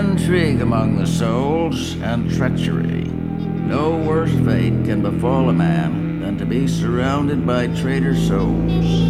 intrigue among the souls and treachery. No worse fate can befall a man than to be surrounded by traitor souls.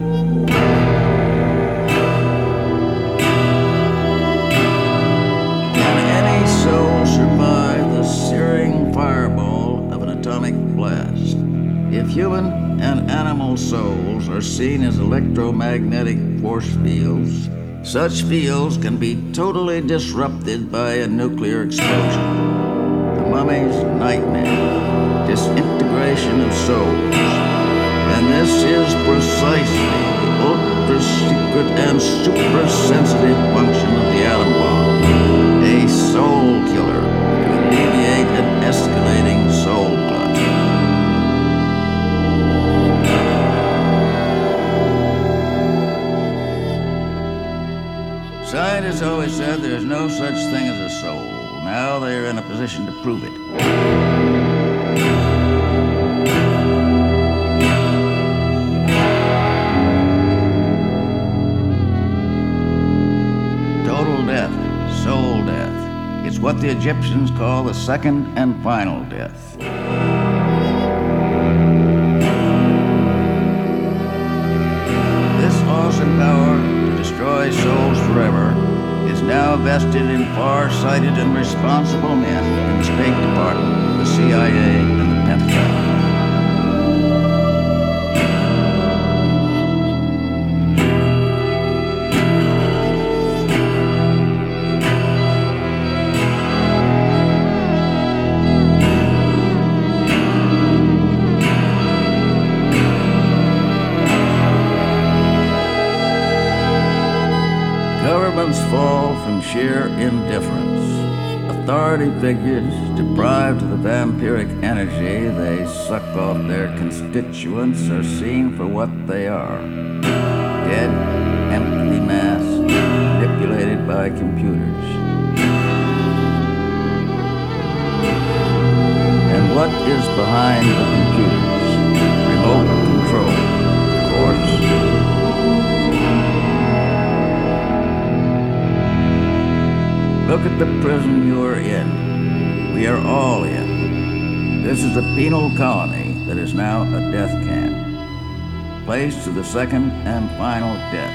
Can any soul survive the searing fireball of an atomic blast? If human and animal souls are seen as electromagnetic force fields, such fields can be totally disrupted by a nuclear explosion. The mummy's nightmare, disintegration of souls. And this is precisely the ultra-secret and super-sensitive function of the atom bomb. A soul killer to alleviate an escalating soul glut. Scientists always said there's no such thing as a soul. Now they're in a position to prove it. Total death, soul death. It's what the Egyptians call the second and final death. This awesome power to destroy souls forever is now vested in far-sighted and responsible men in the State Department, the CIA, and the Pentagon. Governments fall from sheer indifference. Authority figures, deprived of the vampiric energy they suck off their constituents, are seen for what they are. Dead, empty mass, manipulated by computers. And what is behind the computers? Remote control, of course. Look at the prison you're in. We are all in. This is a penal colony that is now a death camp. Place to the second and final death.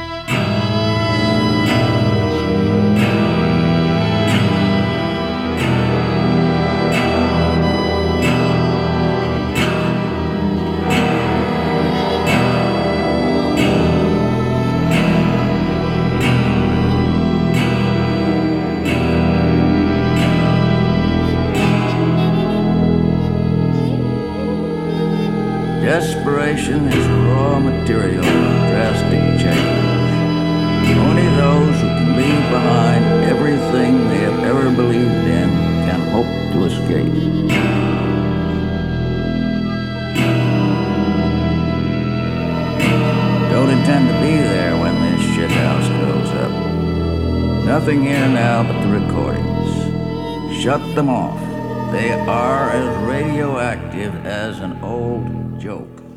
Desperation is raw material of drastic change. Only those who can leave behind everything they have ever believed in can hope to escape. Don't intend to be there when this shithouse goes up. Nothing here now but the recordings. Shut them off. They are as radioactive as an old joke.